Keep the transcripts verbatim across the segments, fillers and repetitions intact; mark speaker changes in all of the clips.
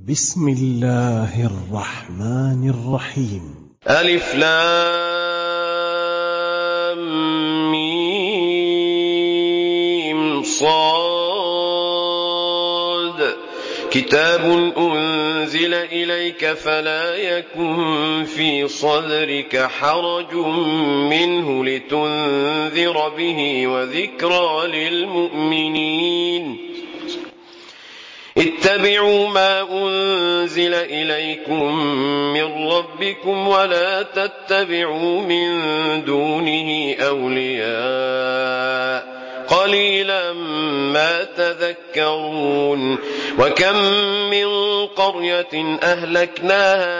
Speaker 1: بسم الله الرحمن الرحيم.
Speaker 2: ألف لام ميم صاد كتاب أنزل إليك فلا يكن في صدرك حرج منه لتنذر به وذكرى للمؤمنين. اتبعوا ما أنزل إليكم من ربكم ولا تتبعوا من دونه أولياء قليلا ما تذكرون. وكم من قرية أهلكناها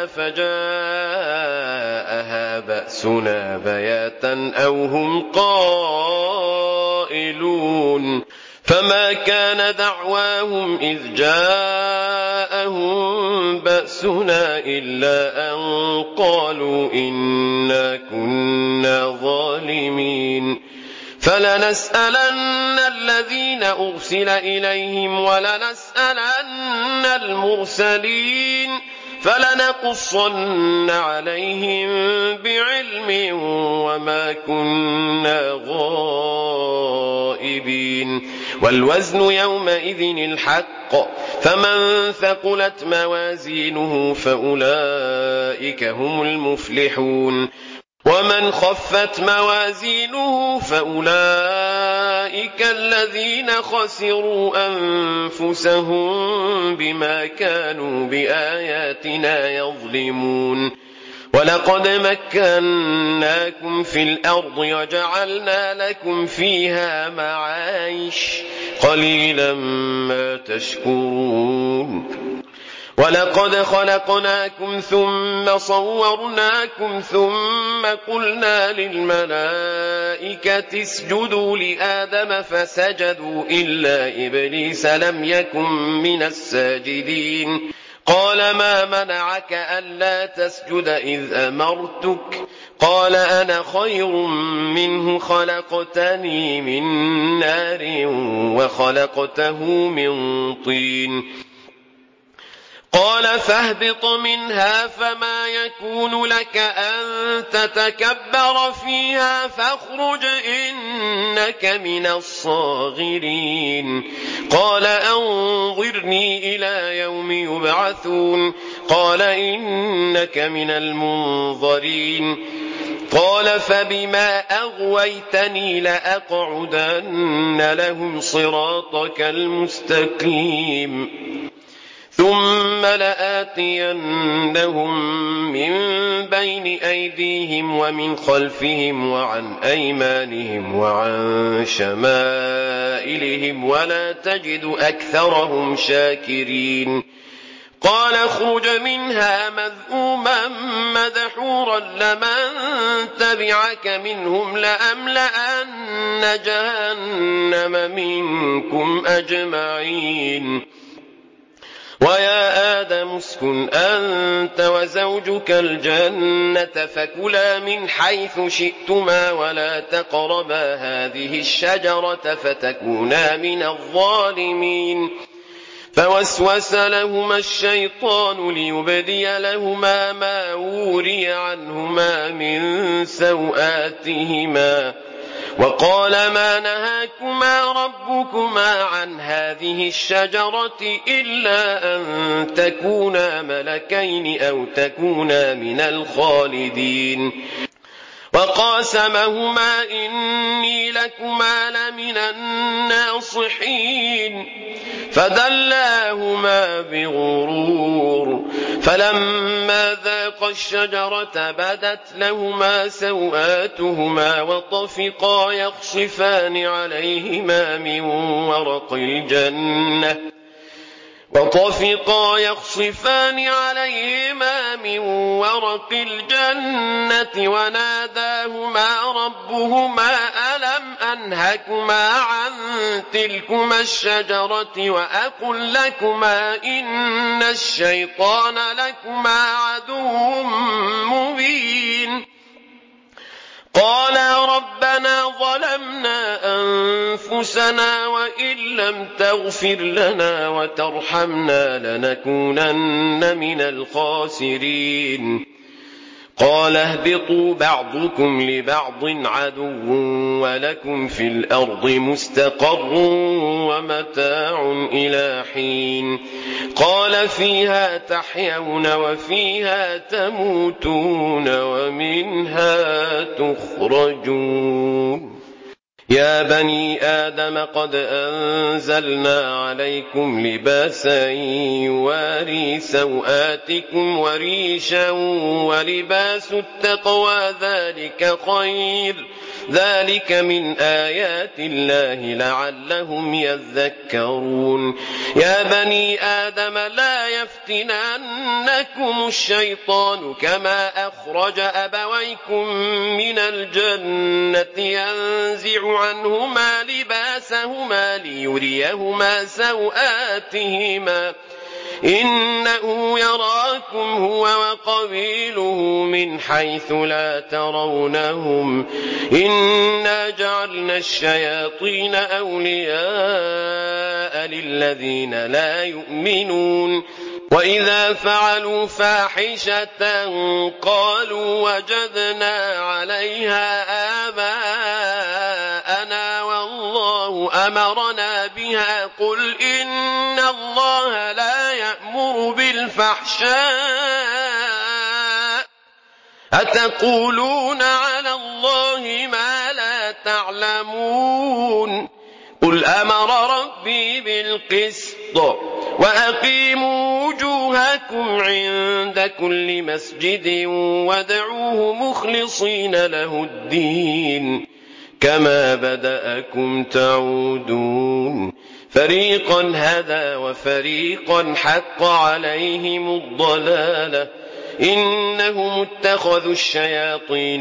Speaker 2: فجاءها بأسنا بياتا أو هم قائلون فما كان دعواهم إذ جاءهم بأسنا إلا أن قالوا إنا كنا ظالمين. فلنسألن الذين أرسل إليهم ولنسألن المرسلين فلنقصن عليهم بعلم وما كنا غائبين. والوزن يومئذ الحق فمن ثقلت موازينه فأولئك هم المفلحون ومن خفت موازينه فأولئك الذين خسروا أنفسهم بما كانوا بآياتنا يظلمون. ولقد مكناكم في الأرض وجعلنا لكم فيها معايش قليلا ما تشكرون. ولقد خلقناكم ثم صورناكم ثم قلنا للملائكة اسجدوا لآدم فسجدوا إلا إبليس لم يكن من الساجدين. قال ما منعك ألا تسجد إذ أمرتك؟ قال أنا خير منه خلقتني من نار وخلقته من طين. قال فاهبط منها فما يكون لك أن تتكبر فيها فاخرج إنك من الصاغرين. قال أنظرني إلى يوم يبعثون. قال إنك من المنظرين. قال فبما أغويتني لأقعدن لهم صراطك المستقيم ثم لآتينهم من بين أيديهم ومن خلفهم وعن أيمانهم وعن شمائلهم ولا تجد أكثرهم شاكرين. قال اخرج منها مذءوما مدحورا لمن تبعك منهم لأملأن جهنم منكم أجمعين. ويا آدم اسكن أنت وزوجك الجنة فكلا من حيث شئتما ولا تقربا هذه الشجرة فتكونا من الظالمين. فوسوس لهما الشيطان ليبدي لهما ما وري عنهما من سوآتهما وقال ما نهاكما ربكما عن هذه الشجرة إلا أن تكونا ملكين أو تكونا من الخالدين. وقاسمهما إني لكما لمن الناصحين فدلاهما بغرور فلما ذاقا الشجرة بدت لهما سوآتهما وطفقا يخصفان عليهما من ورق الجنة وطفقا يخصفان عليهما من ورق الجنة وناداهما ربهما ألم أنهكما عن تلكما الشجرة وأقل لكما إن الشيطان لكما عدو مبين. قالا ربنا ظلمنا أنفسنا وإن لم تغفر لنا وترحمنا لنكونن من الخاسرين قال اهبطوا بعضكم لبعض عدو ولكم في الأرض مستقر ومتاع إلى حين قال فيها تحيون وفيها تموتون ومنها تخرجون يا بني آدم قد أنزلنا عليكم لباسا يواري سوآتكم وريشا ولباس التقوى ذلك خير ذلك من آيات الله لعلهم يذكرون يا بني آدم لا يفتننكم الشيطان كما أخرج أبويكم من الجنة ينزع عنهما لباسهما ليريهما سوآتهما إنه يراكم هو وقبيله من حيث لا ترونهم إنا جعلنا الشياطين أولياء للذين لا يؤمنون وإذا فعلوا فاحشة قالوا وجدنا عليها آباءنا والله أمرنا بها قل إن الله لا يأمر بالفحشاء أتقولون على الله ما لا تعلمون قل أمر ربي بالقسط وأقيموا وجوهكم عند كل مسجد وادعوه مخلصين له الدين كما بدأكم تعودون فريقا هدى وفريقا حق عليهم الضلالة إنهم اتخذوا الشياطين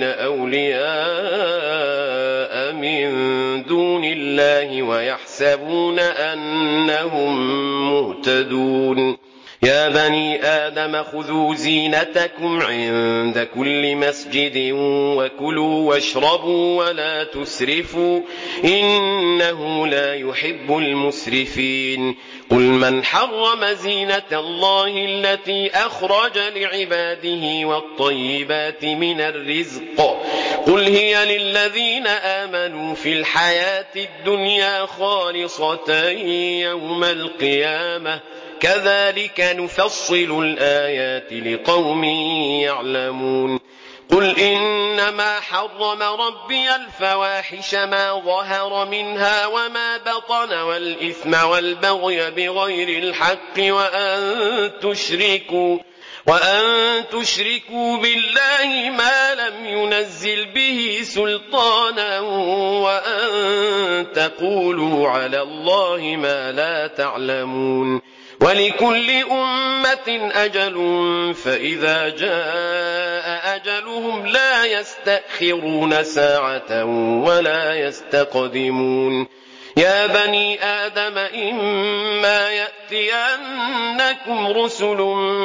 Speaker 2: أولياء من دون الله ويحسبون أنهم مهتدون يا بني آدم خذوا زينتكم عند كل مسجد وكلوا واشربوا ولا تسرفوا إنه لا يحب المسرفين قل من حرم زينة الله التي أخرج لعباده والطيبات من الرزق قل هي للذين آمنوا في الحياة الدنيا خالصة يوم القيامة كذلك نفصل الآيات لقوم يعلمون قل إنما حرم ربي الفواحش ما ظهر منها وما بطن والإثم والبغي بغير الحق وأن تشركوا وأن تشركوا بالله ما لم ينزل به سلطانا وأن تقولوا على الله ما لا تعلمون ولكل أمة أجل فإذا جاء أجلهم لا يستأخرون ساعة ولا يستقدمون يا بني آدم إما يأتينكم رسل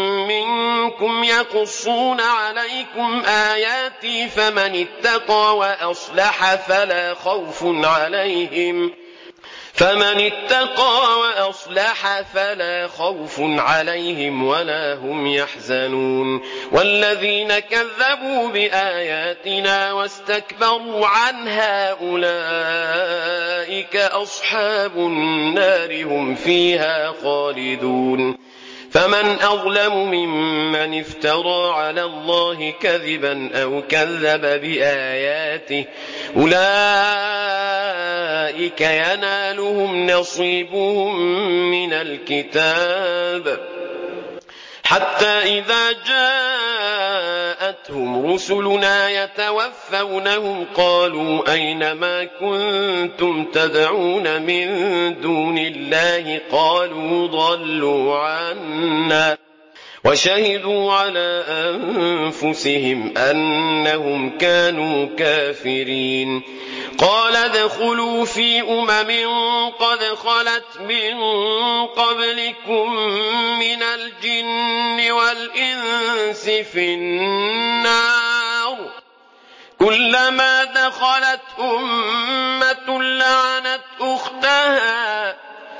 Speaker 2: منكم يقصون عليكم آياتي فمن اتقى وأصلح فلا خوف عليهم فمن اتقى وأصلح فلا خوف عليهم ولا هم يحزنون والذين كذبوا بآياتنا واستكبروا عنها أولئك أصحاب النار هم فيها خالدون فمن أظلم ممن افترى على الله كذبا أو كذب بآياته أولئك ينالهم نصيبهم من الكتاب حتى إذا جاءتهم رسلنا يتوفونهم قالوا أين ما كنتم تدعون من دون الله قالوا ضلوا عنا وشهدوا على أنفسهم أنهم كانوا كافرين قال ادخلوا في أمم قد خلت من قبلكم من الجن والإنس في النار كلما دخلت أمة لعنت أختها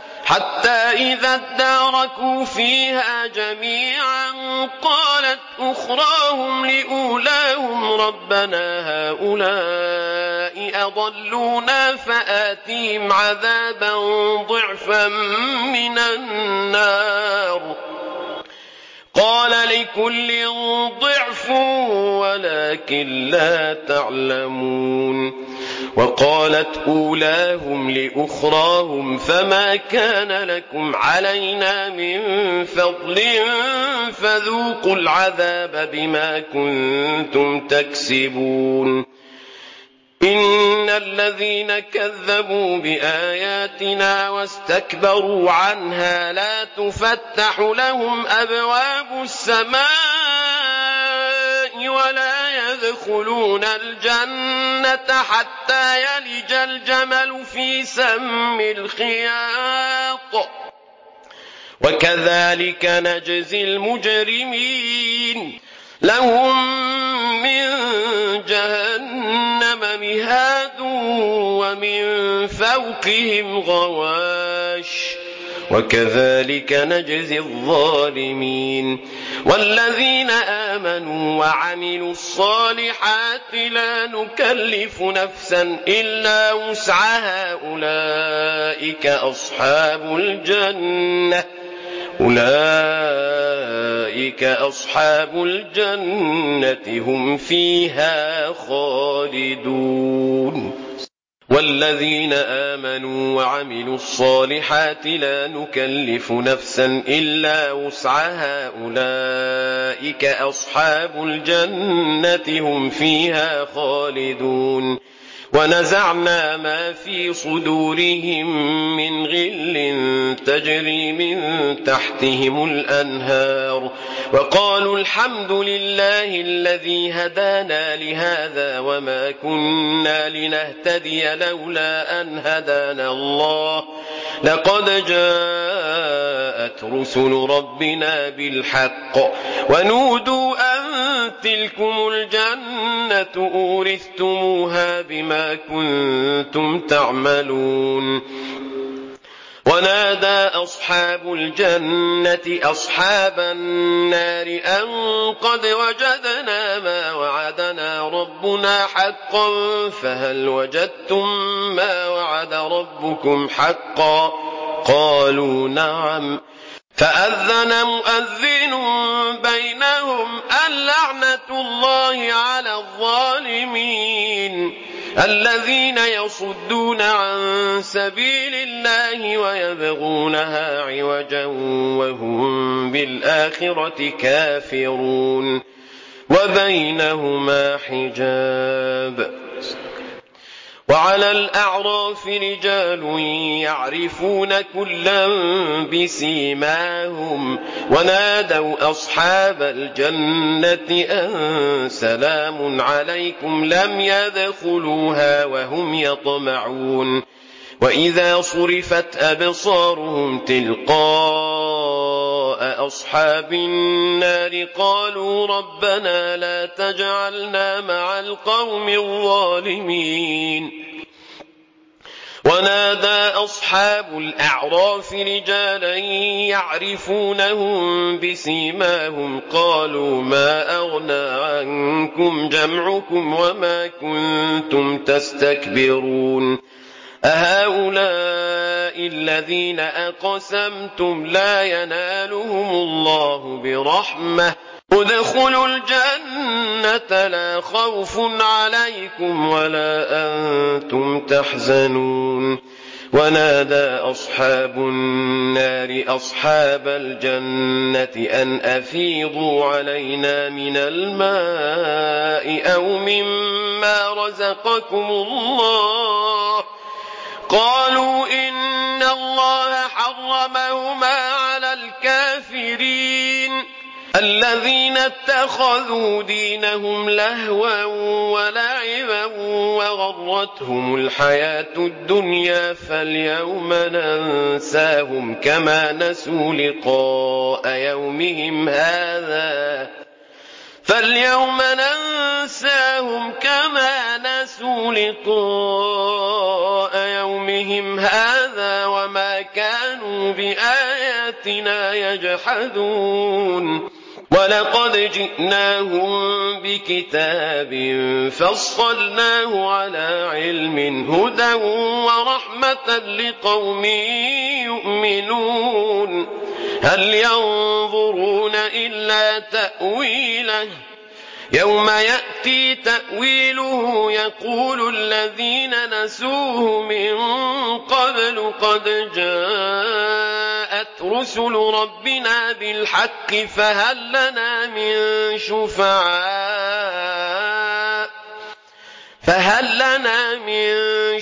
Speaker 2: حتى إذا اداركوا فيها جميعا قالت أخراهم لأولاهم ربنا هؤلاء أضلونا فآتهم عذابا ضعفا من النار قال لكل ضعف ولكن لا تعلمون وقالت أولاهم لأخراهم فما كان لكم علينا من فضل فذوقوا العذاب بما كنتم تكسبون إن الذين كذبوا بآياتنا واستكبروا عنها لا تفتح لهم أبواب السماء ولا يدخلون الجنة حتى يلج الجمل في سم الخياط وكذلك نجزي المجرمين لهم من جهنم مهاد ومن فوقهم غواش وكذلك نجزي الظالمين والذين آمنوا وعملوا الصالحات لا نكلف نفسا إلا وسعها أولئك أصحاب الجنة أولئك أصحاب الجنة هم فيها خالدون والذين آمنوا وعملوا الصالحات لا نكلف نفسا إلا وسعها أولئك أصحاب الجنة هم فيها خالدون ونزعنا ما في صدورهم من غل تجري من تحتهم الأنهار وقالوا الحمد لله الذي هدانا لهذا وما كنا لنهتدي لولا أن هدانا الله لقد جاءت رسل ربنا بالحق ونودوا أن تلكم الجنة أورثتموها بما كنتم تعملون ونادى أصحاب الجنة أصحاب النار أن قد وجدنا ما وعدنا ربنا حقا فهل وجدتم ما وعد ربكم حقا قالوا نعم فأذن مؤذن بينهم اللعنة الله على الظالمين الذين يصدون عن سبيل الله ويبغونها عوجا وهم بالآخرة كافرون وبينهما حجاب وعلى الأعراف رجال يعرفون كلا بسيماهم ونادوا أصحاب الجنة أن سلام عليكم لم يدخلوها وهم يطمعون وإذا صرفت أبصارهم تلقاء أصحاب النار قالوا ربنا لا تجعلنا مع القوم الظالمين ونادى أصحاب الأعراف رجالا يعرفونهم بسيماهم قالوا ما أغنى عنكم جمعكم وما كنتم تستكبرون أهؤلاء الذين أقسمتم لا ينالهم الله برحمة ادخلوا الجنة لا خوف عليكم ولا أنتم تحزنون ونادى أصحاب النار أصحاب الجنة أن أفيضوا علينا من الماء أو مما رزقكم الله قالوا إن الله حرمهما على الكافرين الذين اتخذوا دينهم لهوا ولعبا وغرتهم الحياة الدنيا فاليوم ننساهم كما نسوا لقاء يومهم هذا فاليوم ننساهم كما نسوا لقاء يومهم هذا وما كانوا بآياتنا يجحدون ولقد جئناهم بكتاب فصلناه على علم هدى ورحمة لقوم يؤمنون هل ينظرون إلا تأويله يوم يأتي تأويله يقول الذين نسوه من قبل قد جاءت رسل ربنا بالحق فهل لنا من شفعاء فهل لنا من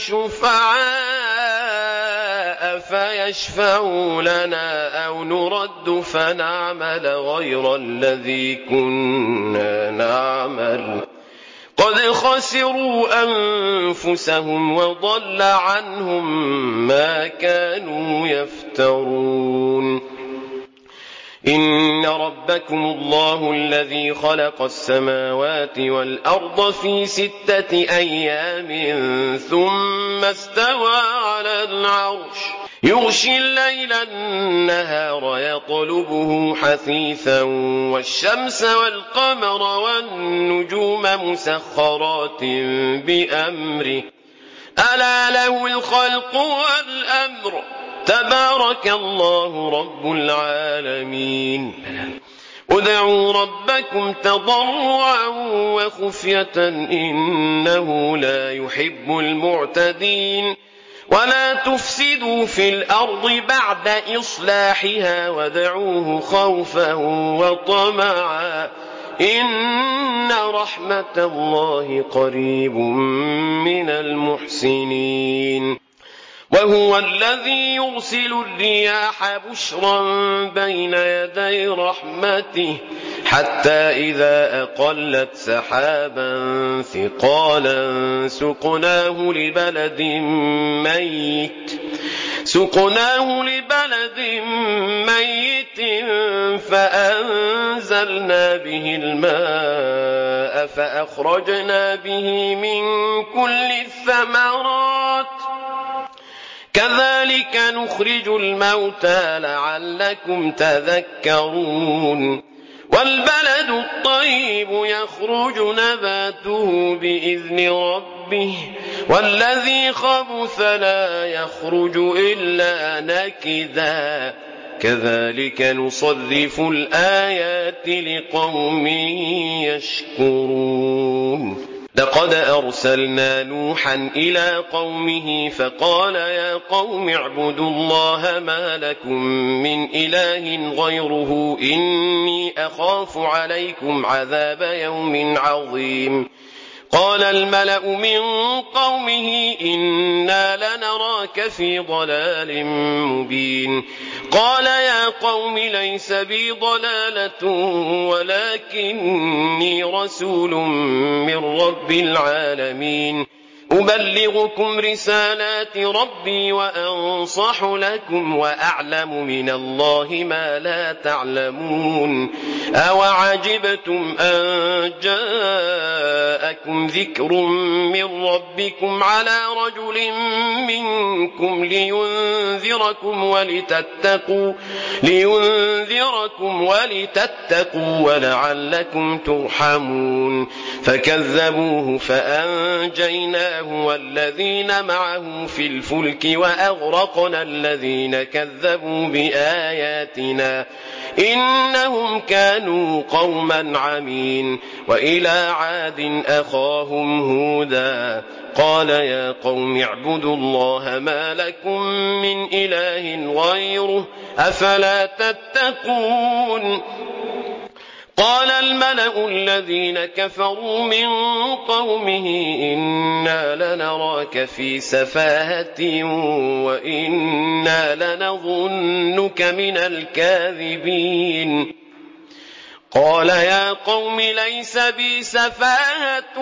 Speaker 2: شفعاء فيشفعوا لنا أو نرد فنعمل غير الذي كنا نعمل قد خسروا أنفسهم وضل عنهم ما كانوا يفترون إن ربكم الله الذي خلق السماوات والأرض في ستة أيام ثم استوى على العرش يغشي الليل النهار يطلبه حثيثا والشمس والقمر والنجوم مسخرات بأمره ألا له الخلق والأمر تبارك الله رب العالمين ادعوا ربكم تضرعا وخفية إنه لا يحب المعتدين ولا تفسدوا في الأرض بعد إصلاحها وادعوه خوفا وطمعا إن رحمة الله قريب من المحسنين وهو الذي يرسل الرياح بشرا بين يدي رحمته حتى إذا أقلت سحابا ثقالا سقناه لبلد ميت سقناه لبلد ميت فأنزلنا به الماء فأخرجنا به من كل الثمرات كذلك نخرج الموتى لعلكم تذكرون والبلد الطيب يخرج نباته بإذن ربه والذي خبث لا يخرج إلا نكدا كذلك نصرف الآيات لقوم يشكرون لقد أرسلنا نوحا إلى قومه فقال يا قوم اعبدوا الله ما لكم من إله غيره إني أخاف عليكم عذاب يوم عظيم قال الملأ من قومه إنا لنراك في ضلال مبين قال يا قوم ليس بي ضلالة ولكني رسول من رب العالمين أبلغكم رسالات ربي وأنصح لكم وأعلم من الله ما لا تعلمون أوعجبتم أن جاءكم ذكر من ربكم على رجل منكم لينذركم ولتتقوا لينذركم ولتتقوا ولعلكم ترحمون فكذبوه فأنجيناه والذين معه في الفلك وأغرقنا الذين كذبوا بآياتنا إنهم كانوا قوما عمين وإلى عاد أخاهم هودا قال يا قوم اعبدوا الله ما لكم من إله غيره أفلا تتقون قال الملأ الذين كفروا من قومه إنا لنراك في سفاهة وإنا لنظنك من الكاذبين قال يا قوم ليس بي سفاهة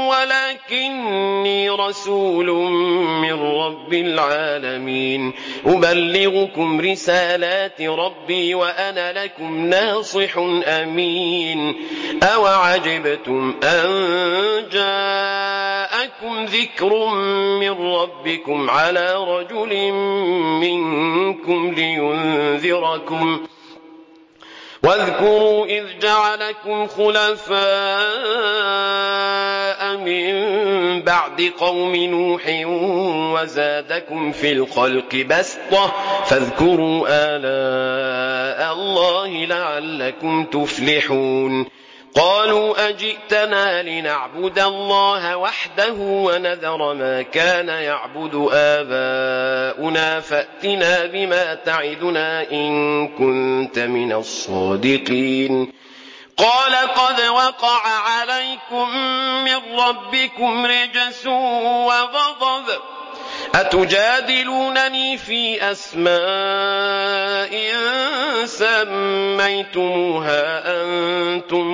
Speaker 2: ولكني رسول من رب العالمين أبلغكم رسالات ربي وأنا لكم ناصح أمين أوعجبتم أن جاءكم جاءكم ذكر من ربكم على رجل منكم لينذركم واذكروا إذ جعلكم خلفاء من بعد قوم نوح وزادكم في الخلق بسطة فاذكروا آلاء الله لعلكم تفلحون قالوا أجئتنا لنعبد الله وحده ونذر ما كان يعبد آباؤنا فأتنا بما تعدنا إن كنت من الصادقين قال قد وقع عليكم من ربكم رجس وغضب أتجادلونني في أسماء سميتموها أنتم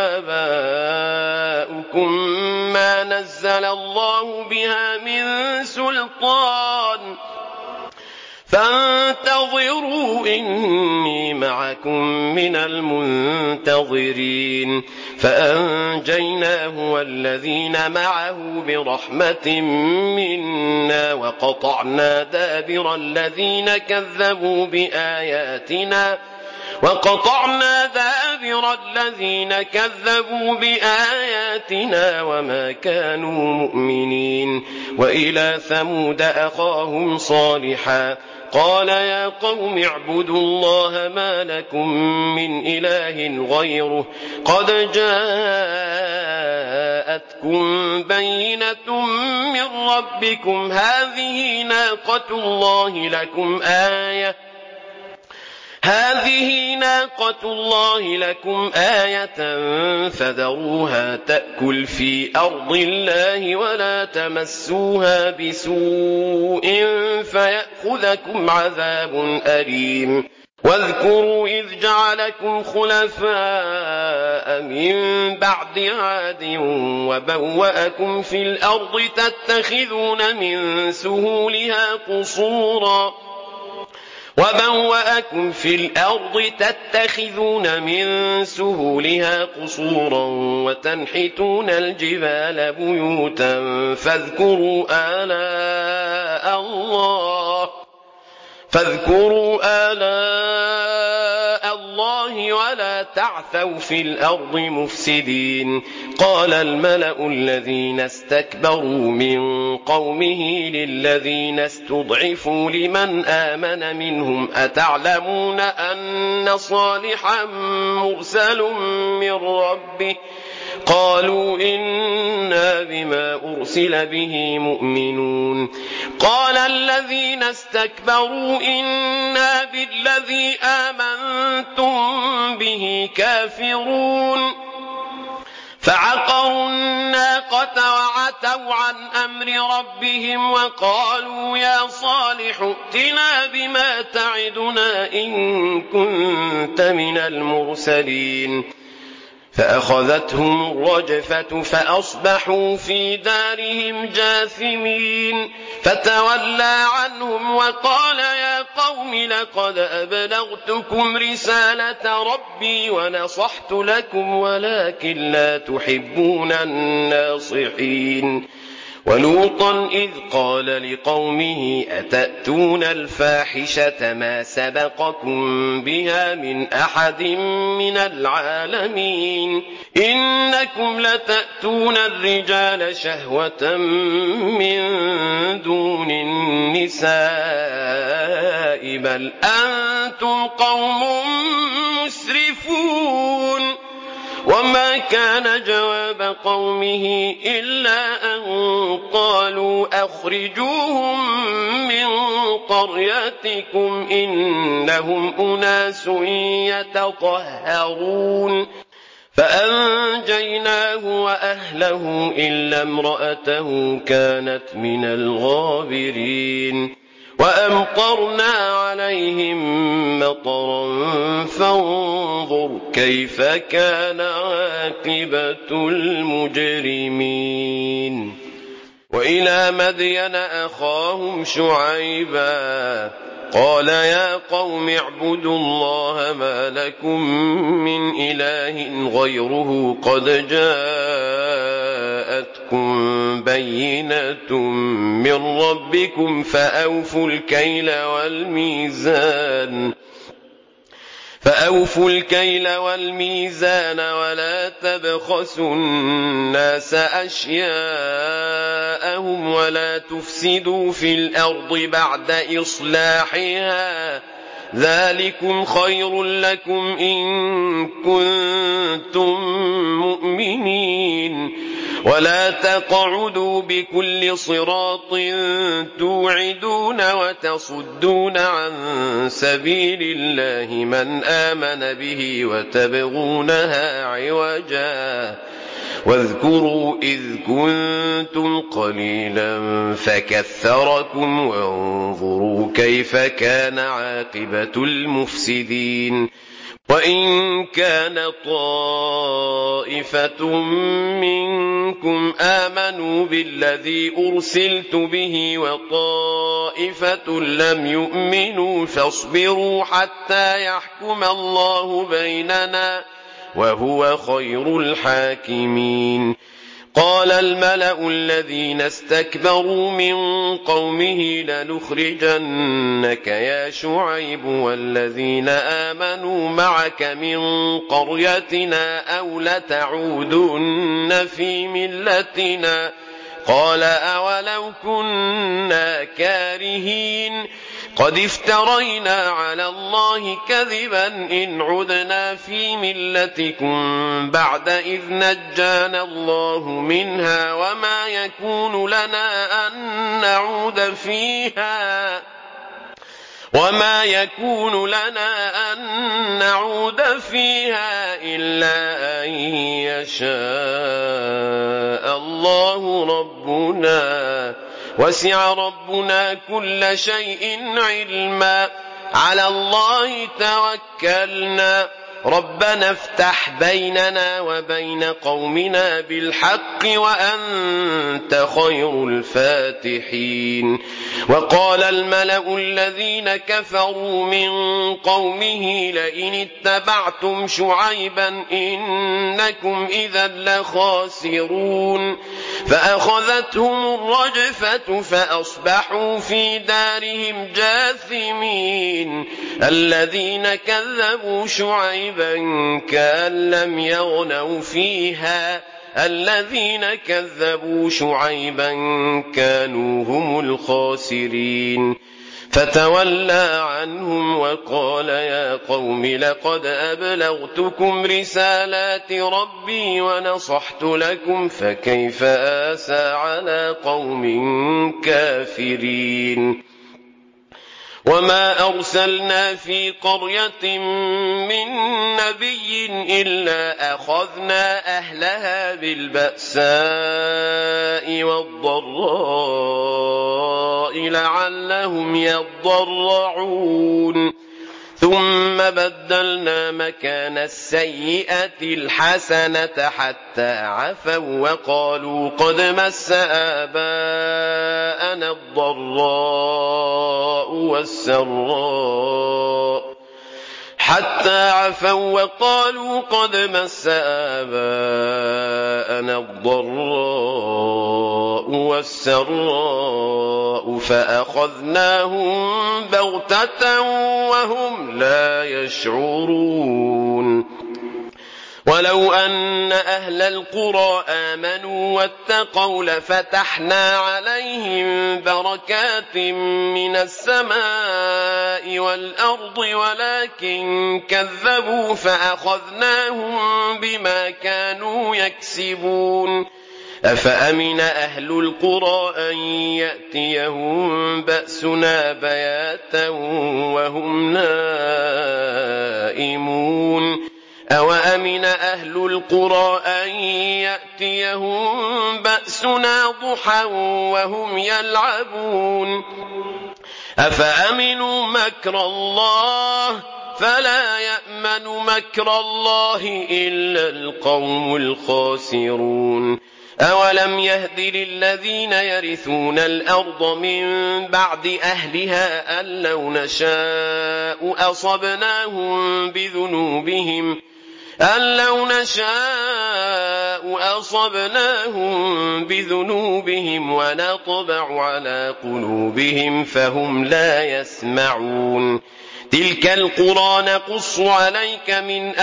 Speaker 2: وآباؤكم ما نزل الله بها من سلطان فانتظروا إني معكم من المنتظرين فأنجيناه والذين معه برحمة منا وقطعنا دابر الذين كذبوا بآياتنا وقطعنا دابر الذين كذبوا بآياتنا وما كانوا مؤمنين وإلى ثمود أخاهم صالحا قال يا قوم اعبدوا الله ما لكم من إله غيره قد جاءتكم بينة من ربكم هذه ناقة الله لكم آية هذه ناقة الله لكم آية فذروها تأكل في أرض الله ولا تمسوها بسوء فيأخذكم عذاب أليم واذكروا إذ جعلكم خلفاء من بعد عاد وبوأكم في الأرض تتخذون من سهولها قصورا وبوأكم في الأرض تتخذون من سهولها قصورا وتنحتون الجبال بيوتا فاذكروا آلاء الله فاذكروا آلاء الله ولا تعثوا في الأرض مفسدين قال الملأ الذين استكبروا من قومه للذين استضعفوا لمن آمن منهم أتعلمون أن صالحا مرسل من ربه قالوا إنا بما أرسل به مؤمنون قال الذين استكبروا إنا بالذي آمنتم به كافرون فعقروا الناقة وعتوا عن أمر ربهم وقالوا يا صالح ائتنا بما تعدنا إن كنت من المرسلين فأخذتهم الرجفة فأصبحوا في دارهم جاثمين فتولى عنهم وقال يا قوم لقد أبلغتكم رسالة ربي ونصحت لكم ولكن لا تحبون الناصحين ولوطا إذ قال لقومه أتأتون الفاحشة ما سبقكم بها من أحد من العالمين إنكم لتأتون الرجال شهوة من دون النساء بل أنتم قوم مسرفون وما كان جواب قومه إلا أن قالوا أخرجوهم من قريتكم إنهم أناس يتطهرون فأنجيناه وأهله إلا امرأته كانت من الغابرين وأمطرنا عليهم مطرا فانظر كيف كان عاقبة المجرمين وإلى مدين أخاهم شعيبا قال يا قوم اعبدوا الله ما لكم من إله غيره قد جاءتكم بينة من ربكم فأوفوا الكيل والميزان فأوفوا الكيل والميزان ولا تبخسوا الناس أشياءهم ولا تفسدوا في الأرض بعد إصلاحها ذلكم خير لكم إن كنتم مؤمنين ولا تقعدوا بكل صراط توعدون وتصدون عن سبيل الله من آمن به وتبغونها عوجا واذكروا إذ كنتم قليلا فكثركم وانظروا كيف كان عاقبة المفسدين وإن كان طائفة منكم آمنوا بالذي أرسلت به وطائفة لم يؤمنوا فاصبروا حتى يحكم الله بيننا وهو خير الحاكمين قال الملأ الذين استكبروا من قومه لنخرجنك يا شعيب والذين آمنوا معك من قريتنا أو لتعودن في ملتنا قال أولو كنا كارهين قد افترينا على الله كذبا إن عدنا في ملتكم بعد إذ نجانا الله منها وما يكون لنا أن نعود فيها وما يكون لنا أن نعود فيها إلا أن يشاء الله ربنا وسع ربنا كل شيء علما على الله توكلنا ربنا افتح بيننا وبين قومنا بالحق وأنت خير الفاتحين وقال الملأ الذين كفروا من قومه لئن اتبعتم شعيبا إنكم إذا لخاسرون فأخذتهم الرجفة فأصبحوا في دارهم جاثمين الذين كذبوا شعيبا كأن لم يغنوا فيها الذين كذبوا شعيبا كانوا هم الخاسرين فتولى عنهم وقال يا قوم لقد أبلغتكم رسالات ربي ونصحت لكم فكيف آسى على قوم كافرين وما أرسلنا في قرية من نبي إلا أخذنا أهلها بالبأساء والضراء لعلهم يضرعون ثم بدلنا مكان السيئة الحسنة حتى عفوا وقالوا قد مس آباءنا الضراء والسراء حتى عفوا وقالوا قد مس آباءنا الضراء والسراء فأخذناهم بغتة وهم لا يشعرون ولو أن أهل القرى آمنوا واتقوا لفتحنا عليهم بركات من السماء والأرض ولكن كذبوا فأخذناهم بما كانوا يكسبون أفأمن أهل القرى أن يأتيهم بأسنا بياتا وهم نائمون أوأمن أهل القرى أن يأتيهم بأسنا ضحى وهم يلعبون أفأمنوا مكر الله فلا يأمن مكر الله إلا القوم الخاسرون أولم يهد للذين يرثون الأرض من بعد أهلها أن لو نشاء أصبناهم بذنوبهم أن لو نشاء أصبناهم بذنوبهم ونطبع على قلوبهم فهم لا يسمعون تلك القرى نقص عليك من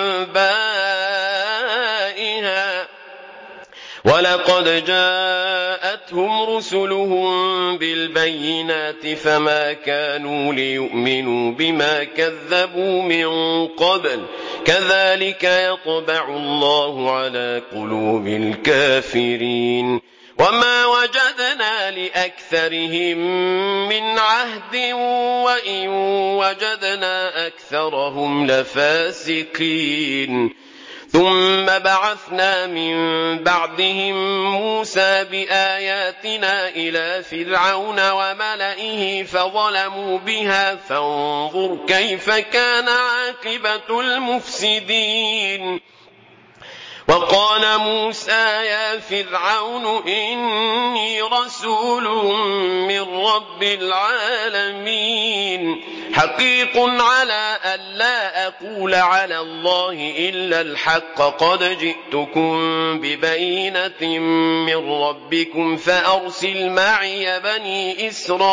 Speaker 2: أنبائها ولقد جاءتهم رسلهم بالبينات فما كانوا ليؤمنوا بما كذبوا من قبل كذلك يطبع الله على قلوب الكافرين وما وجدنا لأكثرهم من عهد وإن وجدنا أكثرهم لفاسقين ثم بعثنا من بعدهم موسى بآياتنا إلى فرعون وملئه فظلموا بها فانظر كيف كان عاقبة المفسدين وقال موسى يا فرعون إني رسول من رب العالمين حقيق على أن لا أقول على الله إلا الحق قد جئتكم ببينة من ربكم فأرسل معي بني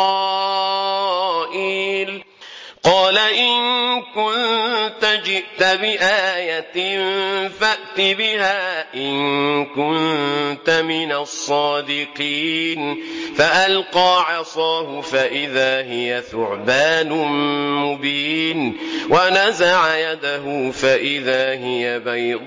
Speaker 2: إسرائيل قال إن كنت جئت بآية فأت بها إن كنت من الصادقين فألقى عصاه فإذا هي ثعبان مبين ونزع يده فإذا هي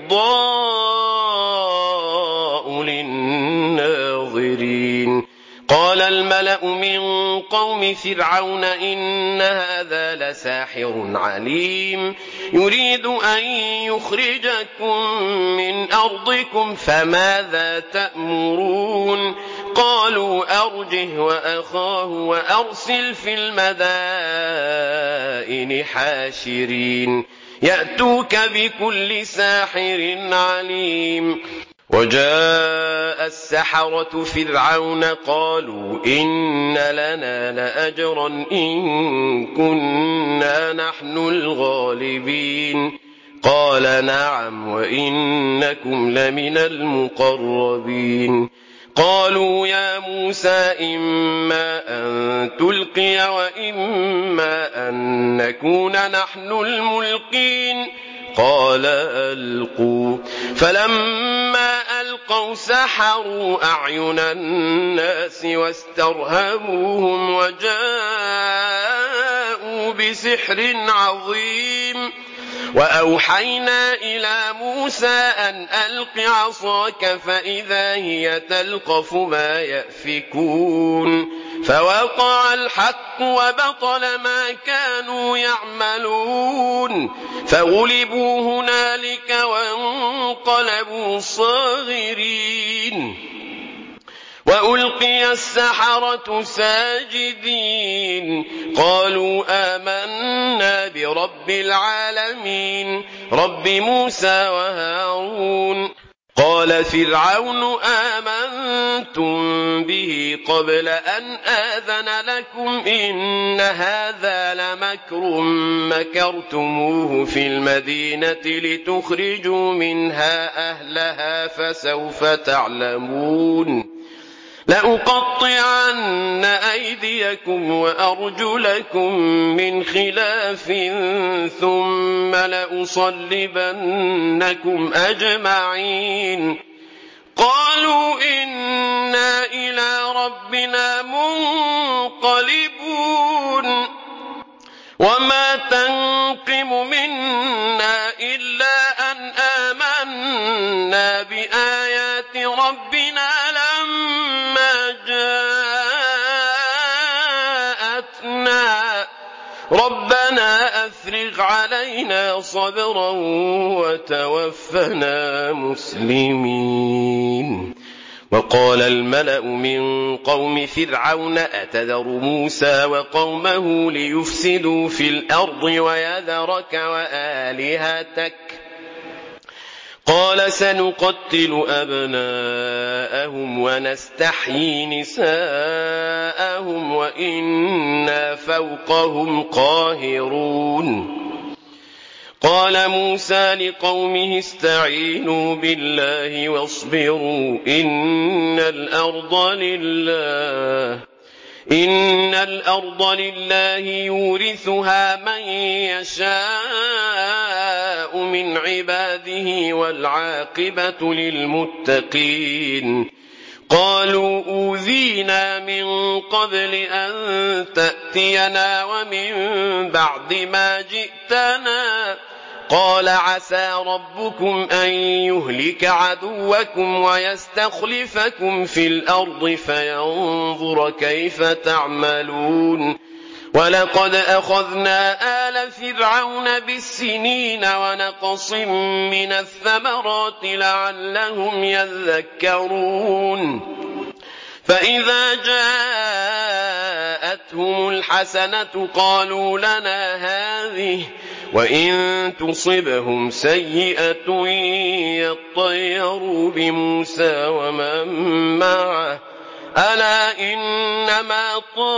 Speaker 2: بيضاء للناظرين قال الملأ من قوم فرعون إن هذا لساحر عليم يريد أن يخرجكم من أرضكم فماذا تأمرون قالوا أرجه وأخاه وأرسل في المدائن حاشرين يأتوك بكل ساحر عليم وجاء السحرة فرعون قالوا إن لنا لأجرا إن كنا نحن الغالبين قال نعم وإنكم لمن المقربين قالوا يا موسى إما أن تلقي وإما أن نكون نحن الملقين قال ألقوا فلما ألقوا سحروا أعين الناس واسترهبوهم وجاءوا بسحر عظيم وأوحينا إلى موسى أن ألق عصاك فإذا هي تلقف ما يأفكون فوقع الحق وبطل ما كانوا يعملون فغلبوا هنالك وانقلبوا صاغرين وألقي السحرة ساجدين قالوا آمنا برب العالمين رب موسى وهارون قال فرعون آمنتم به قبل أن آذن لكم إن هذا لمكر مكرتموه في المدينة لتخرجوا منها أهلها فسوف تعلمون لأقطعن أيديكم وأرجلكم من خلاف ثم لأصلبنكم أجمعين قالوا إنا إلى ربنا منقلبون وما تنقم منا إلا أن آمنا بآيات ربنا لما جاءتنا ربنا أفرغ علينا صبرا وتوفنا مسلمين وقال الملأ من قوم فرعون أتذر موسى وقومه ليفسدوا في الأرض ويذرك وآلهتك قال سنقتل أبناءهم ونستحيي نساءهم وإنا فوقهم قاهرون قال موسى لقومه استعينوا بالله واصبروا إن الأرض لله إن الأرض لله يورثها من يشاء من عباده والعاقبة للمتقين قالوا أوذينا من قبل أن تأتينا ومن بعد ما جئتنا قال عسى ربكم أن يهلك عدوكم ويستخلفكم في الأرض فينظر كيف تعملون ولقد أخذنا آل فرعون بالسنين ونقص من الثمرات لعلهم يذكرون فإذا جاءتهم الحسنة قالوا لنا هذه وإن تصبهم سيئة يطيروا بموسى ومن معه ألا إنما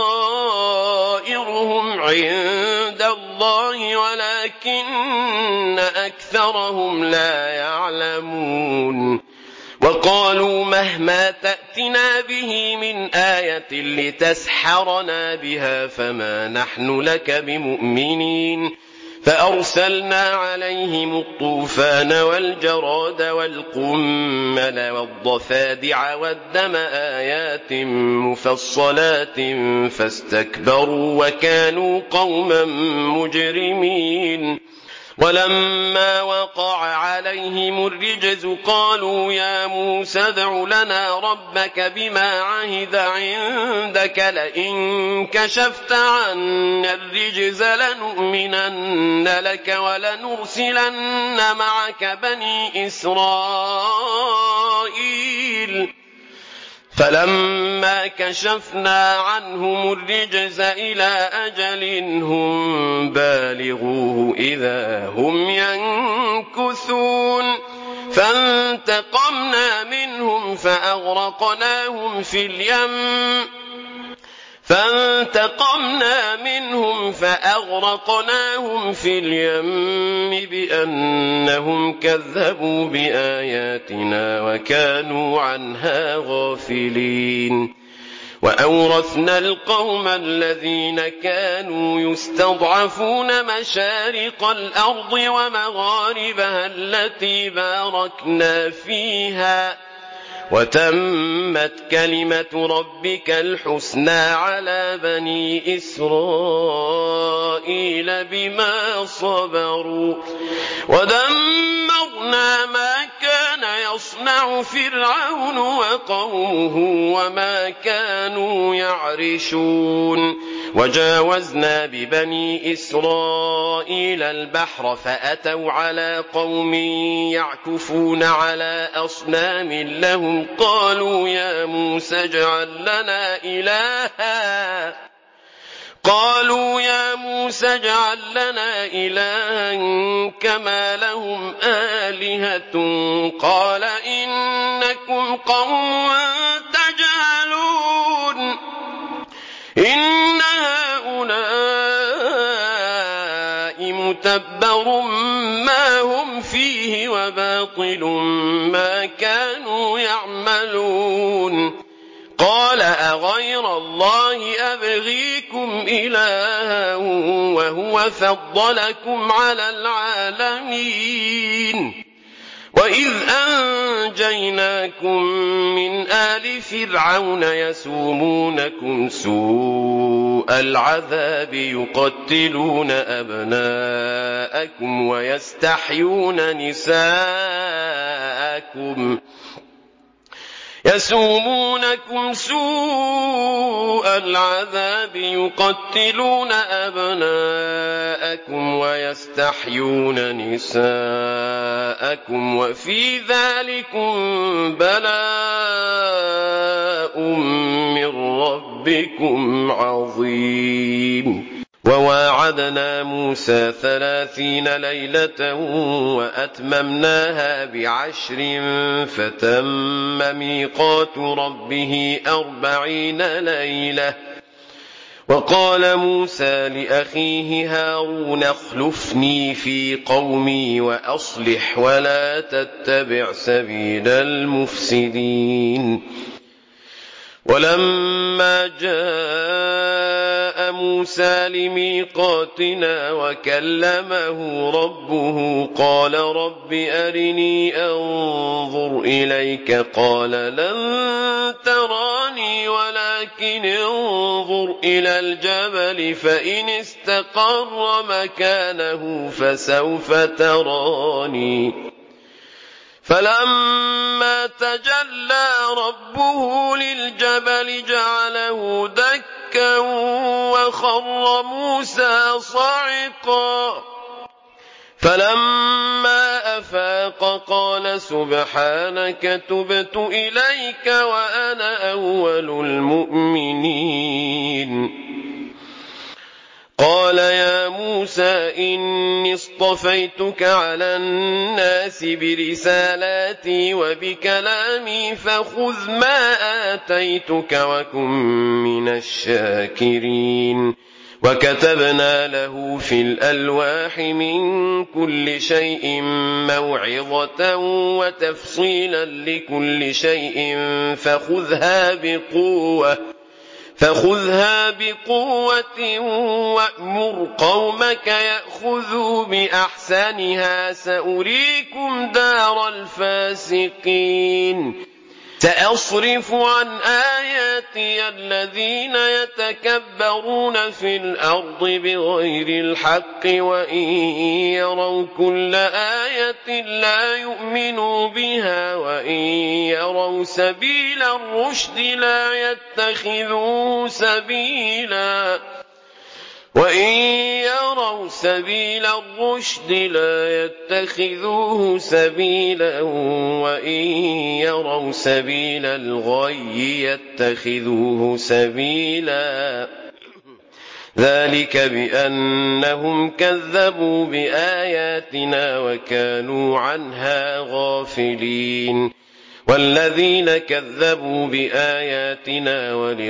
Speaker 2: طائرهم عند الله ولكن أكثرهم لا يعلمون وقالوا مهما تأتنا به من آية لتسحرنا بها فما نحن لك بمؤمنين فأرسلنا عليهم الطوفان والجراد والقمل والضفادع والدم آيات مفصلات فاستكبروا وكانوا قوما مجرمين ولما وقع عليهم الرجز قالوا يا موسى ادع لنا ربك بما عهد عندك لئن كشفت عنا الرجز لنؤمنن لك ولنرسلن معك بني إسرائيل فلما كشفنا عنهم الرجز إلى أجل هم بالغوه إذا هم ينكثون فانتقمنا منهم فأغرقناهم في اليم فانتقمنا منهم فأغرقناهم في اليم بأنهم كذبوا بآياتنا وكانوا عنها غافلين وأورثنا القوم الذين كانوا يستضعفون مشارق الأرض ومغاربها التي باركنا فيها وتمت كلمة ربك الحسنى على بني إسرائيل بما صبروا ودمرنا ما كان يصنع فرعون وقومه وما كانوا يعرشون وجاوزنا ببني إسرائيل البحر فأتوا على قوم يعكفون على أصنام لهم قالوا يا موسى اجعل لنا إلها قالوا يا موسى اجعل لنا إلها كما لهم آلهة قال إنكم قوم تجهلون إن هؤلاء متبر ما هم فيه وباطل ما كانوا يعملون قال أغير الله أبغيكم إلها وهو فضلكم على العالمين وإذ أنجيناكم من آل فرعون يسومونكم سوء العذاب يقتلون أبناءكم ويستحيون نساءكم يسومونكم سوء العذاب يقتلون أبناءكم ويستحيون نساءكم وفي ذلكم بلاء من ربكم عظيم وواعدنا موسى ثلاثين ليلة وأتممناها بعشر فتم ميقات ربه أربعين ليلة وقال موسى لأخيه هارون اخلفني في قومي وأصلح ولا تتبع سبيل المفسدين. ولما جاء موسى لميقاتنا وكلمه ربه قال رب أرني أنظر إليك قال لن تراني ولكن انظر إلى الجبل فإن استقر مكانه فسوف تراني. فلما تجلى ربه للجبل جعله دكا وخر موسى صعقا. فلما أفاق قال سبحانك تبت إليك وأنا أول المؤمنين. قال يا موسى إني اصطفيتك على الناس برسالاتي وبكلامي فخذ ما آتيتك وكن من الشاكرين. وكتبنا له في الألواح من كل شيء موعظة وتفصيلا لكل شيء فخذها بقوة فخذها بقوة وأمر قومك يأخذوا بأحسنها سأريكم دار الفاسقين. سأصرف عن آياتي الذين يتكبرون في الأرض بغير الحق وإن يروا كل آية لا يؤمنوا بها وإن يروا سبيل الرشد لا يتخذوه سبيلا وإن يروا سبيل الرشد لا يتخذوه سبيلا وإن يروا سبيل الغي يتخذوه سبيلا. ذلك بأنهم كذبوا بآياتنا وكانوا عنها غافلين. والذين كذبوا بآياتنا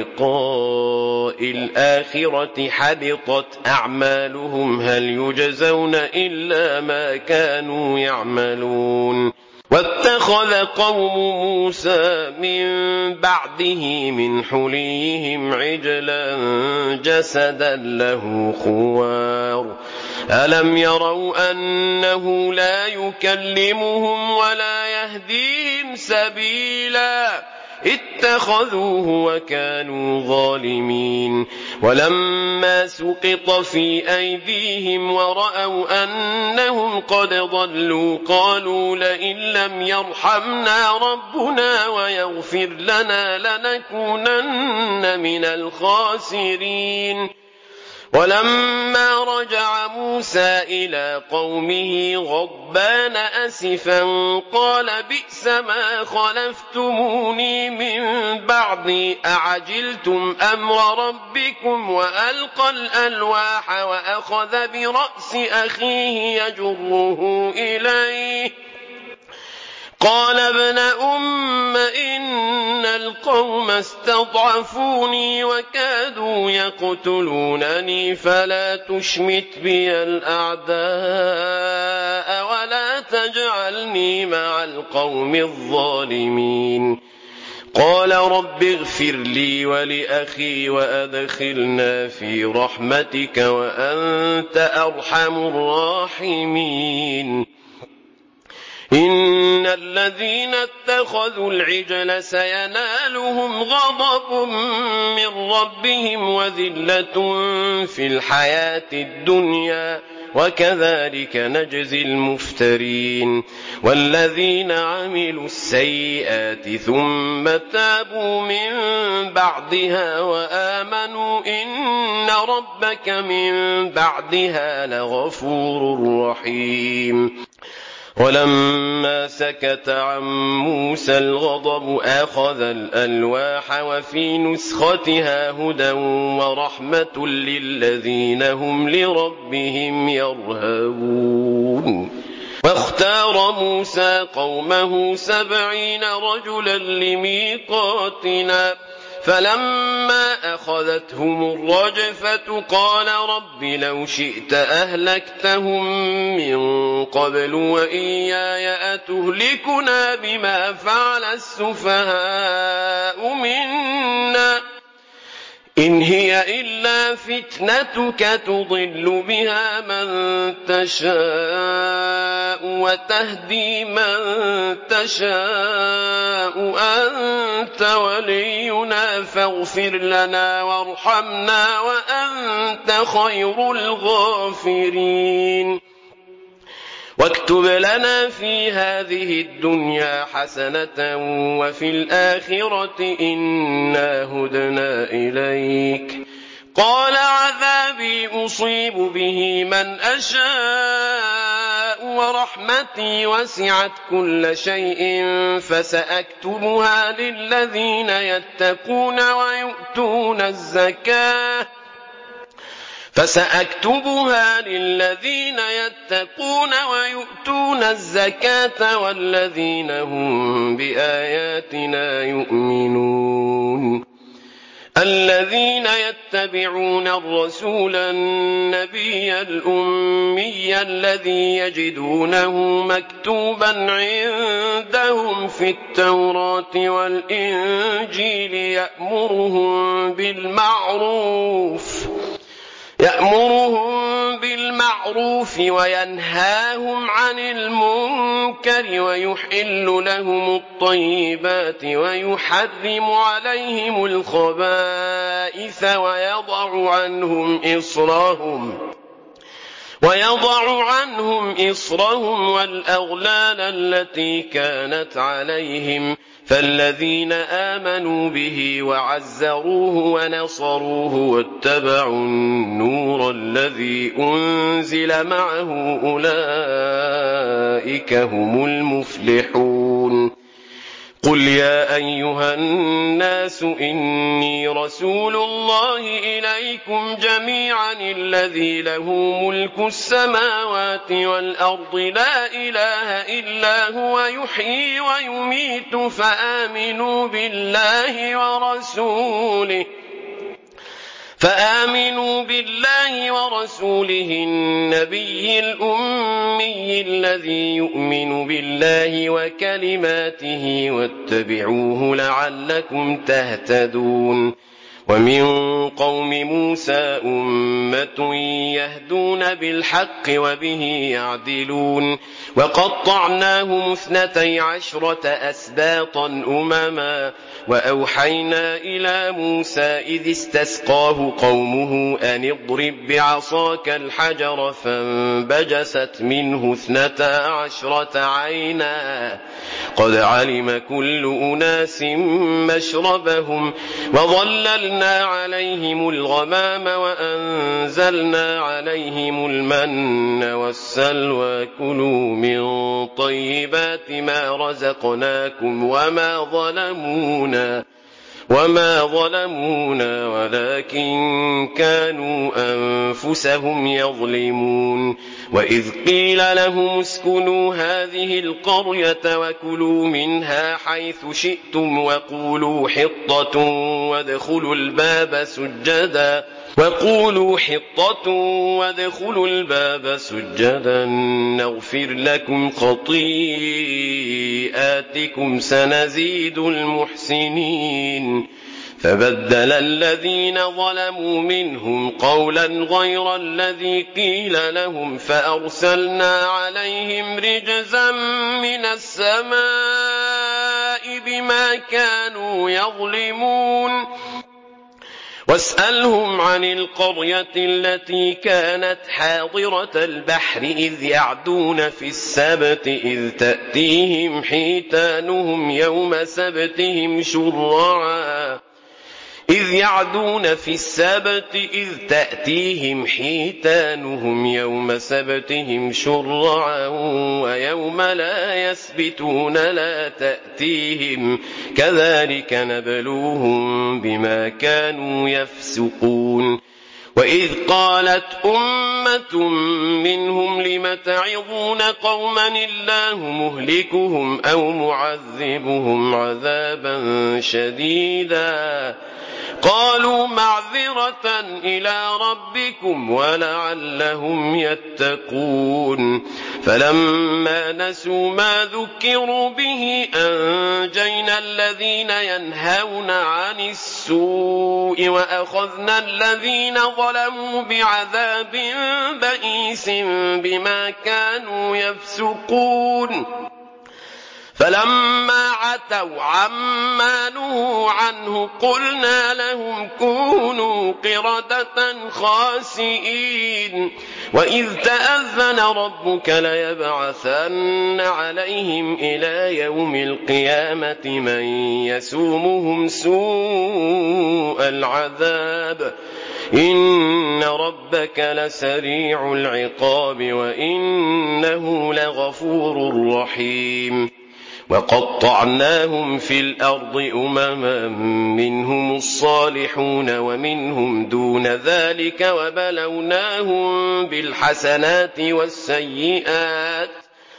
Speaker 2: ولقاء الآخرة حبطت أعمالهم هل يجزون إلا ما كانوا يعملون. واتخذ قوم موسى من بعده من حليهم عجلا جسدا له خوار ألم يروا أنه لا يكلمهم ولا يهديهم سبيلا اتخذوه وكانوا ظالمين. ولما سقط في أيديهم ورأوا أنهم قد ضلوا قالوا لئن لم يرحمنا ربنا ويغفر لنا لنكونن من الخاسرين. ولما رجع موسى إلى قومه غضبان أسفا قال بئس ما خلفتموني من بعدي أعجلتم أمر ربكم وألقى الألواح وأخذ برأس أخيه يجره إليه قال ابن أم إن القوم استضعفوني وكادوا يقتلونني فلا تشمت بي الأعداء ولا تجعلني مع القوم الظالمين. قال رب اغفر لي ولأخي وأدخلنا في رحمتك وأنت أرحم الراحمين. إن الذين اتخذوا العجل سينالهم غضب من ربهم وذلة في الحياة الدنيا وكذلك نجزي المفترين. والذين عملوا السيئات ثم تابوا من بعدها وآمنوا إن ربك من بعدها لغفور رحيم. ولما سكت عن موسى الغضب أخذ الألواح وفي نسختها هدى ورحمة للذين هم لربهم يرهبون. واختار موسى قومه سبعين رجلا لميقاتنا فلما أخذتهم الرجفة قال رب لو شئت أهلكتهم من قبل وإياي أتهلكنا بما فعل السفهاء منا إن هي إلا فتنتك تضل بها من تشاء وتهدي من تشاء أنت ولينا فاغفر لنا وارحمنا وأنت خير الغافرين واكتب لنا في هذه الدنيا حسنة وفي الآخرة إنا هدنا إليك قال عذابي أصيب به من أشاء ورحمتي وسعت كل شيء فسأكتبها للذين يتقون ويؤتون الزكاة فسأكتبها للذين يتقون ويؤتون الزكاة والذين هم بآياتنا يؤمنون الذين يتبعون الرسول النبي الأمي الذي يجدونه مكتوبا عندهم في التوراة والإنجيل يأمرهم بالمعروف يأمرهم بالمعروف وينهاهم عن المنكر ويحل لهم الطيبات ويحرم عليهم الخبائث ويضع عنهم إصرهم ويضع عنهم إصرهم والأغلال التي كانت عليهم فالذين آمنوا به وعزروه ونصروه واتبعوا النور الذي أنزل معه أولئك هم المفلحون قل يا أيها الناس إني رسول الله إليكم جميعا الذي له ملك السماوات والأرض لا إله إلا هو يحيي ويميت فآمنوا بالله ورسوله فآمنوا بالله ورسوله النبي الأمي الذي يؤمن بالله وكلماته واتبعوه لعلكم تهتدون ومن قوم موسى أمة يهدون بالحق وبه يعدلون وقطعناهم اثنتي عشرة أسباطا أمما وأوحينا إلى موسى إذ استسقاه قومه أن اضرب بعصاك الحجر فانبجست منه اثنتا عشرة عينا قد علم كل أناس مشربهم وظللنا عليهم الغمام وأنزلنا عليهم المن والسلوى كلوا من طيبات ما رزقناكم وما ظلمونا وما ظلمونا ولكن كانوا أنفسهم يظلمون وإذ قيل لهم اسكنوا هذه القرية وكلوا منها حيث شئتم وقولوا حطة وادخلوا الباب سجدا وقولوا حطة وادخلوا الباب سجدا نغفر لكم خطيئاتكم سنزيد المحسنين فبدل الذين ظلموا منهم قولا غير الذي قيل لهم فأرسلنا عليهم رجزا من السماء بما كانوا يظلمون واسألهم عن القرية التي كانت حاضرة البحر إذ يعدون في السبت إذ تأتيهم حيتانهم يوم سبتهم شرعا إذ يعدون في السبت إذ تأتيهم حيتانهم يوم سبتهم شرعا ويوم لا يسبتون لا تأتيهم كذلك نبلوهم بما كانوا يفسقون وإذ قالت أمة منهم لم تعظون قوما الله مهلكهم أو معذبهم عذابا شديدا قالوا معذرة إلى ربكم ولعلهم يتقون فلما نسوا ما ذكروا به أنجينا الذين ينهون عن السوء وأخذنا الذين ظلموا بعذاب بئيس بما كانوا يفسقون فلما عتوا عما نهوا عنه قلنا لهم كونوا قردة خاسئين وإذ تأذن ربك ليبعثن عليهم إلى يوم القيامة من يسومهم سوء العذاب إن ربك لسريع العقاب وإنه لغفور رحيم وقطعناهم في الأرض أمما منهم الصالحون ومنهم دون ذلك وبلوناهم بالحسنات والسيئات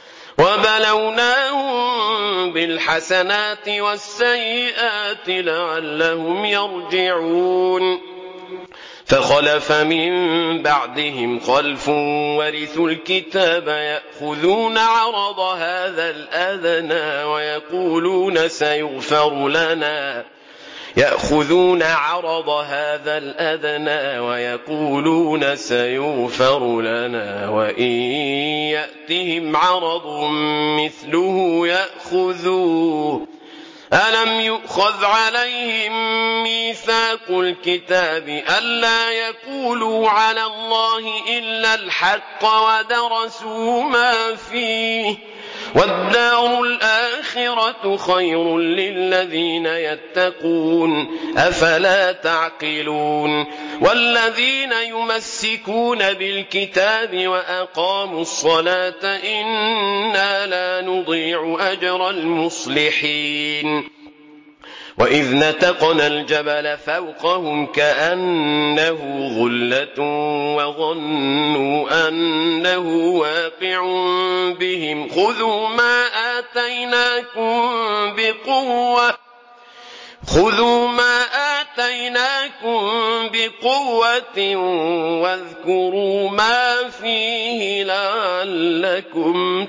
Speaker 2: وبلوناهم بالحسنات والسيئات لعلهم يرجعون فخلف من بعدهم خلف ورثوا الكتاب يأخذون عرض هذا الأدنى ويقولون سيغفر لنا يأخذون عرض هذا الأدنى ويقولون سيغفر لنا وإن يأتهم عرض مثله يأخذوه ألم يؤخذ عليهم ميثاق الكتاب ألا يقولوا على الله إلا الحق ودرسوا ما فيه والدار الآخرة خير للذين يتقون أفلا تعقلون والذين يمسكون بالكتاب وأقاموا الصلاة إنا لا نضيع أجر المصلحين وإذ نتقنا الجبل فوقهم كأنه ظلة وظنوا أنه واقع بهم خذوا ما آتيناكم بقوة خذوا ما آتيناكم بقوة واذكروا ما فيه لعلكم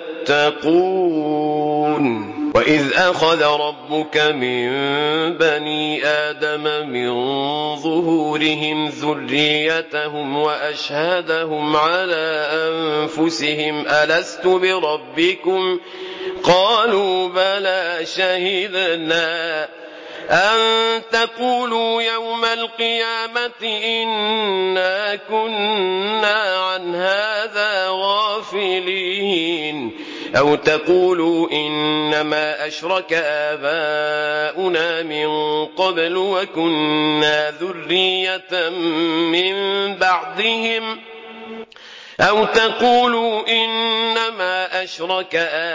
Speaker 2: تتقون وإذ أخذ ربك من بني آدم من ظهورهم ذريتهم وأشهدهم على أنفسهم ألست بربكم قالوا بلى شهدنا أن تقولوا يوم القيامة إنا كنا عن هذا غافلين أو تقولوا إنما أشرك آباؤنا من قبل وكنا ذرية من بعدهم أو تقولوا إنما أشرك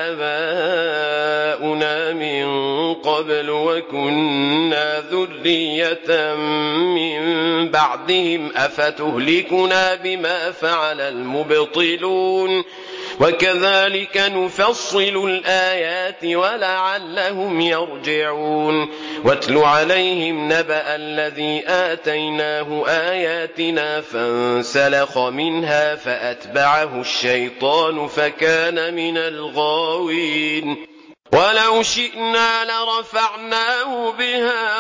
Speaker 2: آباؤنا من قبل وكنا ذرية من بعدهم أفتهلكنا بما فعل المبطلون وكذلك نفصل الآيات ولعلهم يرجعون واتل عليهم نبأ الذي آتيناه آياتنا فانسلخ منها فأتبعه الشيطان فكان من الغاوين ولو شئنا لرفعناه بها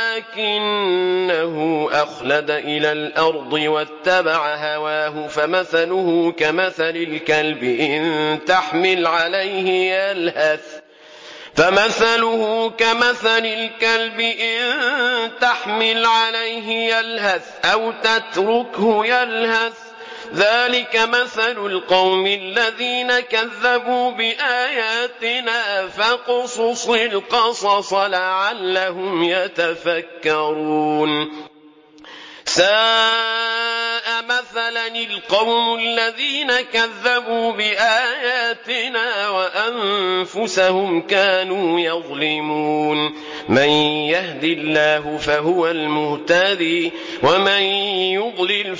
Speaker 2: ولكنه أخلد إلى الأرض واتبع هواه فمثله كمثل الكلب إن تحمل عليه يلهث فمثله كمثل الكلب إن تحمل عليه يلهث أو تتركه يلهث ذلك مثل القوم الذين كذبوا بآياتنا فاقصص القصص لعلهم يتفكرون ساء مثل مثلا القوم الذين كذبوا بآياتنا وأنفسهم كانوا يظلمون من يهد الله فهو المهتدي ومن يضلل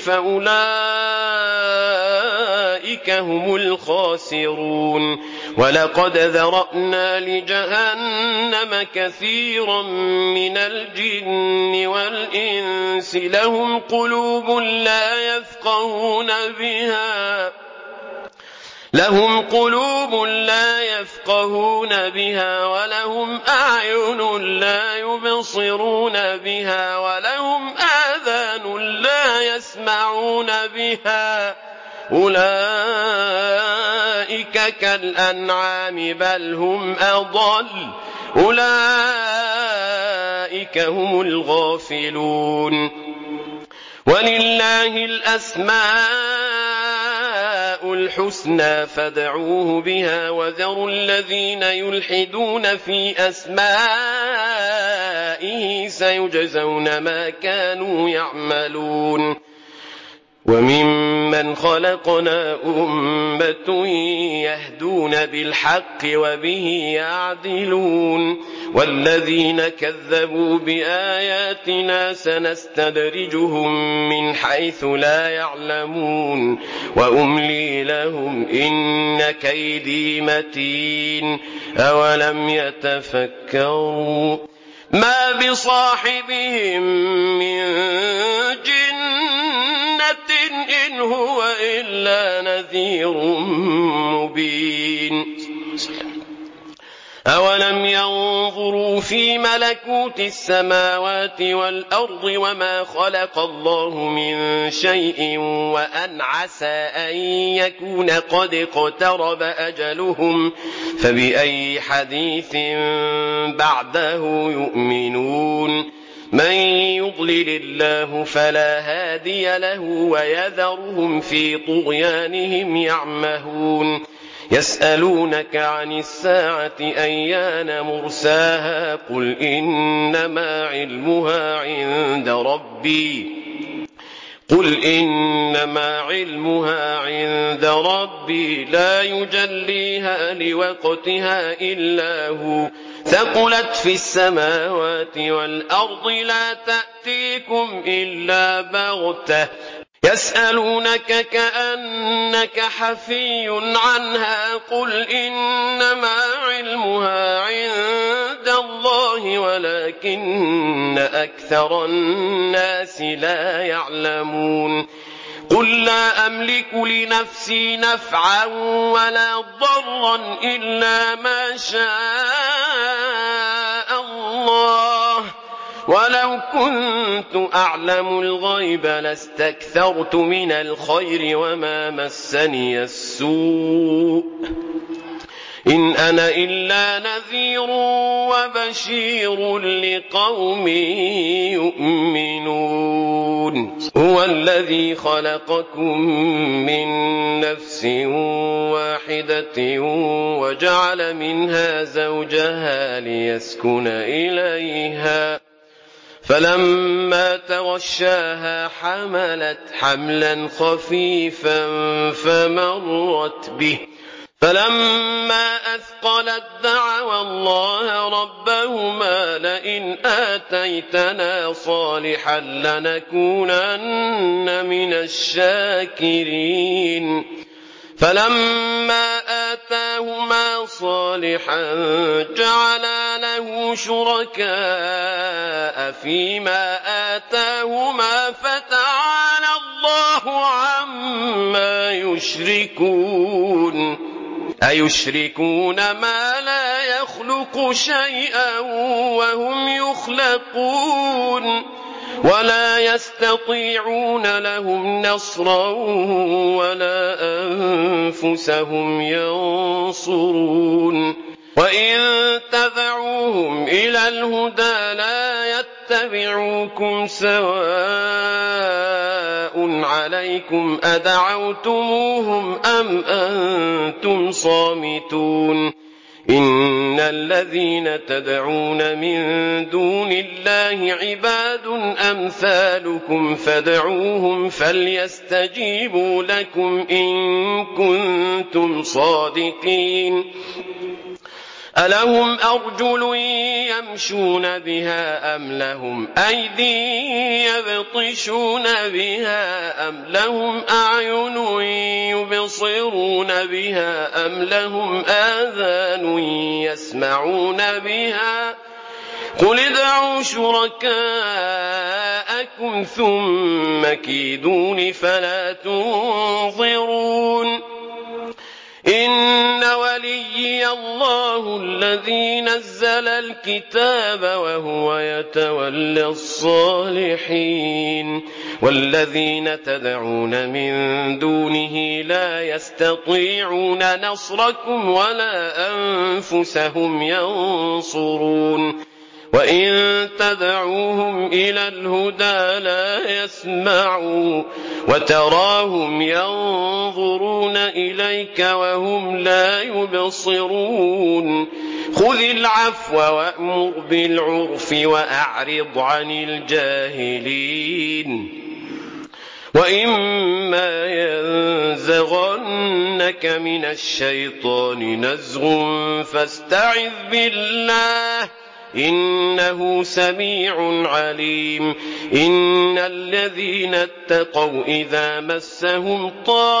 Speaker 2: فأولئك هم الخاسرون ولقد ذرأنا لجهنم كثيرا من الجن والإنس لهم قلوب لا يفقهون بها لهم قلوب لا يفقهون بها ولهم أعين لا يبصرون بها ولهم آذان لا يسمعون بها أولئك كالأنعام بل هم أضل أولئك هم الغافلون ولله الأسماء الحسنى فادعوه بها وذروا الذين يلحدون في أسمائه سيجزون ما كانوا يعملون وممن خلقنا أمة يهدون بالحق وبه يعدلون والذين كذبوا بآياتنا سنستدرجهم من حيث لا يعلمون وأملي لهم إن كيدي متين أولم يتفكروا ما بصاحبهم من جنة إن هو إلا نذير مبين أولم ينظروا في ملكوت السماوات والأرض وما خلق الله من شيء وأن عسى أن يكون قد اقترب أجلهم فبأي حديث بعده يؤمنون من يضلل الله فلا هادي له ويذرهم في طغيانهم يعمهون يسألونك عن الساعة أيان مرساها قل إنما علمها عند ربي قل إنما علمها عند ربي لا يجليها لوقتها إلا هو ثقلت في السماوات والأرض لا تأتيكم إلا بغتة يسألونك كأنك حفي عنها قل إنما علمها عند الله ولكن أكثر الناس لا يعلمون قل لا أملك لنفسي نفعا ولا ضرا إلا ما شاء الله ولو كنت أعلم الغيب لاستكثرت من الخير وما مسني السوء إن أنا إلا نذير وبشير لقوم يؤمنون هو الذي خلقكم من نفس واحدة وجعل منها زوجها ليسكن إليها فلما تغشاها حملت حملا خفيفا فمرت به فلما أثقلت دعوا الله ربهما لئن آتيتنا صالحا لنكونن من الشاكرين فلما آتاهما صالحا جعلا له شركاء فيما آتاهما فتعالى الله عما يشركون أيشركون ما لا يخلق شيئا وهم يخلقون ولا يستطيعون لهم نصرا ولا أنفسهم ينصرون وإن تدعوهم إلى الهدى لا يتبعوكم سواء عليكم أدعوتموهم أم أنتم صامتون إن الذين تدعون من دون الله عباد أمثالكم فادعوهم فليستجيبوا لكم إن كنتم صادقين ألهم أرجل يمشون بها أم لهم أيدي يبطشون بها أم لهم أعين يبصرون بها أم لهم آذان يسمعون بها قل ادعوا شركاءكم ثم كيدون فلا تنظرون إن وليي الله الذي نزل الكتاب وهو يتولى الصالحين والذين تدعون من دونه لا يستطيعون نصركم ولا أنفسهم ينصرون وإن تدعوهم إلى الهدى لا يسمعوا وتراهم ينظرون إليك وهم لا يبصرون خذ العفو وأمر بالعرف وأعرض عن الجاهلين وإما ينزغنك من الشيطان نزغ فاستعذ بالله إنه سميع عليم إن الذين اتقوا إذا مسهم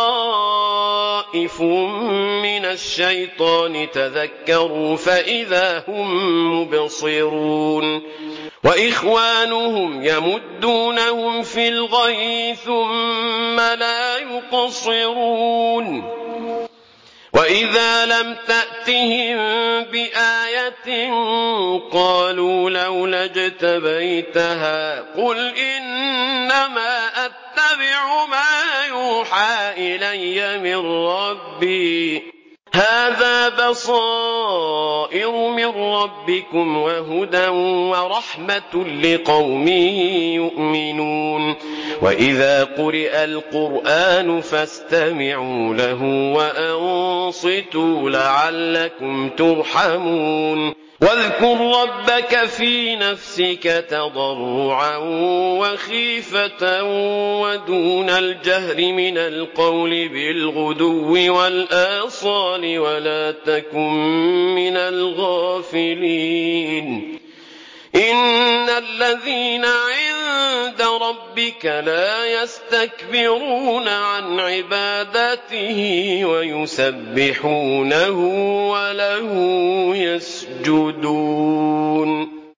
Speaker 2: طائف من الشيطان تذكروا فإذا هم مبصرون وإخوانهم يمدونهم في الغي ثم لا يقصرون وإذا لم تأتهم بآية قالوا لولا اجتبيتها قل إنما أتبع ما يوحى إلي من ربي هذا بصائر من ربكم وهدى ورحمة لقوم يؤمنون وإذا قرئ القرآن فاستمعوا له وأنصتوا لعلكم ترحمون واذكر ربك في نفسك تضرعا وخيفة ودون الجهر من القول بالغدو والآصال ولا تكن من الغافلين إن الذين عند ربك لا يستكبرون عن عبادته ويسبحونه وله يسجدون